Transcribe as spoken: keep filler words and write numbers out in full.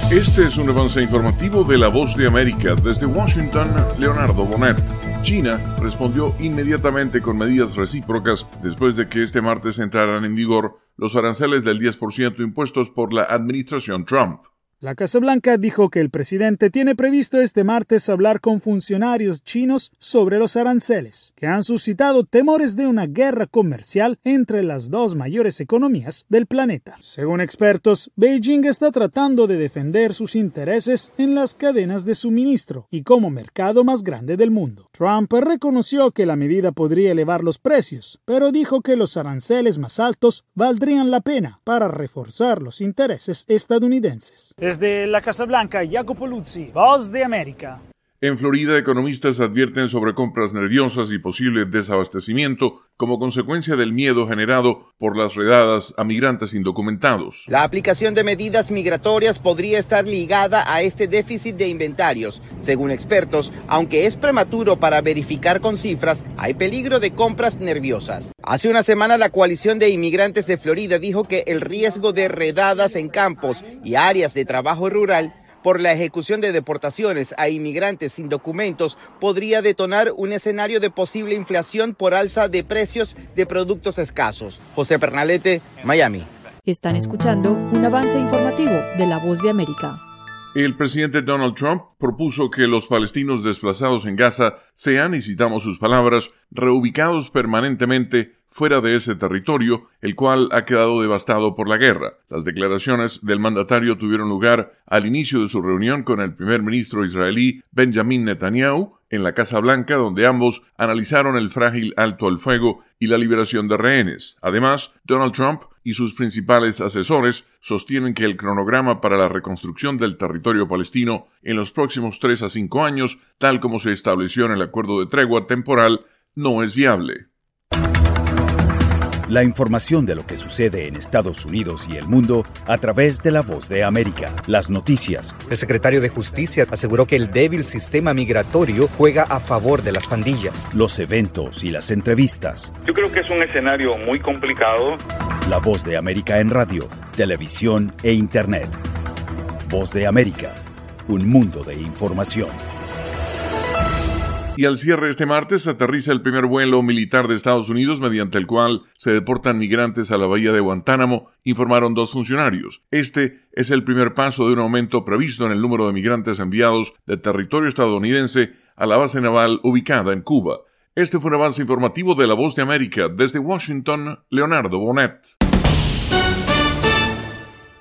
Este es un avance informativo de La Voz de América. Desde Washington, Leonardo Bonet. China respondió inmediatamente con medidas recíprocas después de que este martes entraran en vigor los aranceles del diez por ciento impuestos por la administración Trump. La Casa Blanca dijo que el presidente tiene previsto este martes hablar con funcionarios chinos sobre los aranceles, que han suscitado temores de una guerra comercial entre las dos mayores economías del planeta. Según expertos, Beijing está tratando de defender sus intereses en las cadenas de suministro y como mercado más grande del mundo. Trump reconoció que la medida podría elevar los precios, pero dijo que los aranceles más altos valdrían la pena para reforzar los intereses estadounidenses. Desde la Casa Blanca, Jacopo Luzzi, Voz de América. En Florida, economistas advierten sobre compras nerviosas y posible desabastecimiento como consecuencia del miedo generado por las redadas a migrantes indocumentados. La aplicación de medidas migratorias podría estar ligada a este déficit de inventarios. Según expertos, aunque es prematuro para verificar con cifras, hay peligro de compras nerviosas. Hace una semana, la coalición de inmigrantes de Florida dijo que el riesgo de redadas en campos y áreas de trabajo rural por la ejecución de deportaciones a inmigrantes sin documentos podría detonar un escenario de posible inflación por alza de precios de productos escasos. José Pernalete, Miami. Están escuchando un avance informativo de La Voz de América. El presidente Donald Trump propuso que los palestinos desplazados en Gaza sean, y citamos sus palabras, reubicados permanentemente fuera de ese territorio, el cual ha quedado devastado por la guerra. Las declaraciones del mandatario tuvieron lugar al inicio de su reunión con el primer ministro israelí Benjamin Netanyahu en la Casa Blanca, donde ambos analizaron el frágil alto al fuego y la liberación de rehenes. Además, Donald Trump y sus principales asesores sostienen que el cronograma para la reconstrucción del territorio palestino en los próximos tres a cinco años, tal como se estableció en el acuerdo de tregua temporal, no es viable. La información de lo que sucede en Estados Unidos y el mundo a través de La Voz de América. Las noticias. El secretario de Justicia aseguró que el débil sistema migratorio juega a favor de las pandillas. Los eventos y las entrevistas. Yo creo que es un escenario muy complicado. La Voz de América en radio, televisión e Internet. Voz de América, un mundo de información. Y al cierre este martes aterriza el primer vuelo militar de Estados Unidos mediante el cual se deportan migrantes a la bahía de Guantánamo, informaron dos funcionarios. Este es el primer paso de un aumento previsto en el número de migrantes enviados de territorio estadounidense a la base naval ubicada en Cuba. Este fue un avance informativo de La Voz de América. Desde Washington, Leonardo Bonet.